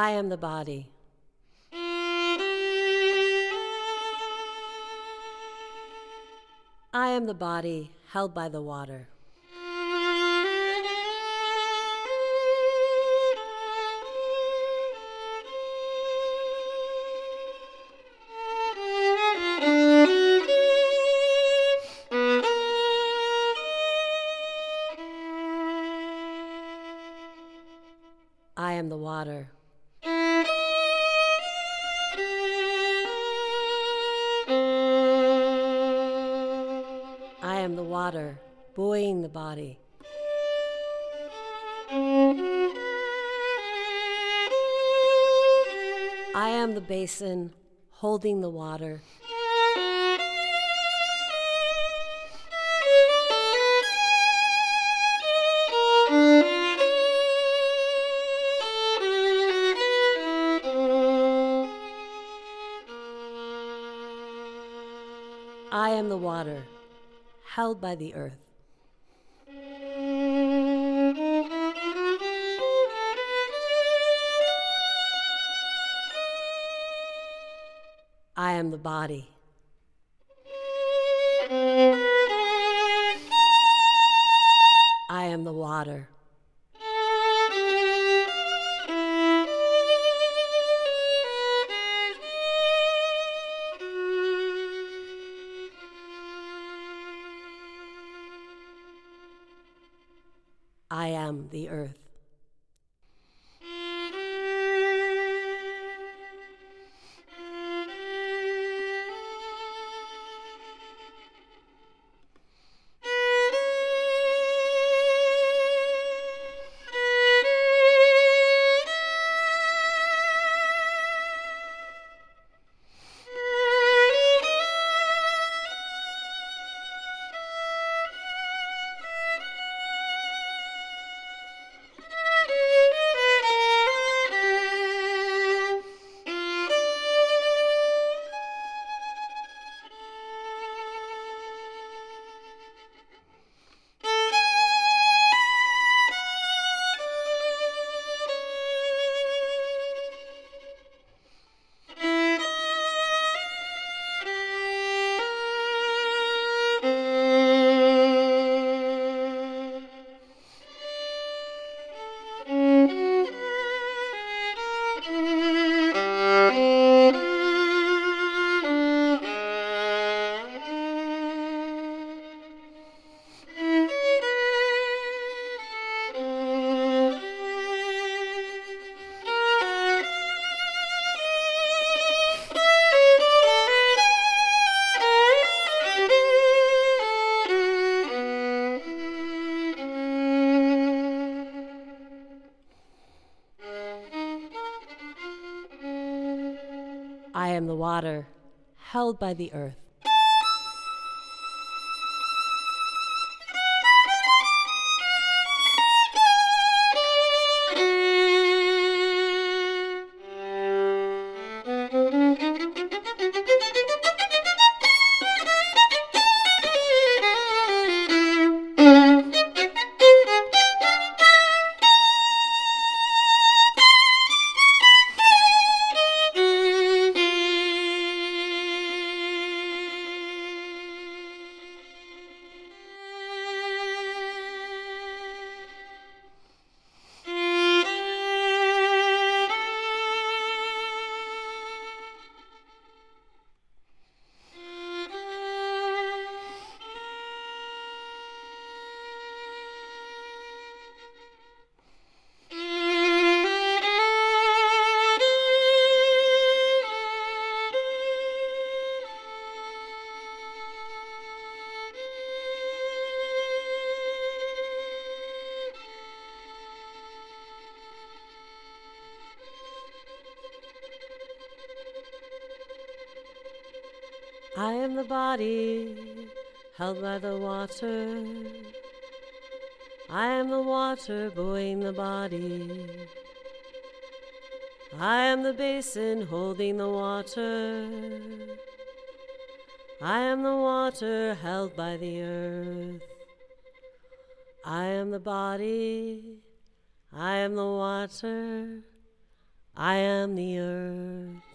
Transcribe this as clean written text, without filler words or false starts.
I am the body. I am the body held by the water. I am the water. I am the water buoying the body. I am the basin holding the water. I am the water held by the earth. I am the body. I am the water. I am the earth. I am the water held by the earth. I am the body held by the water. I am the water buoying the body. I am the basin holding the water. I am the water held by the earth. I am the body. I am the water. I am the earth.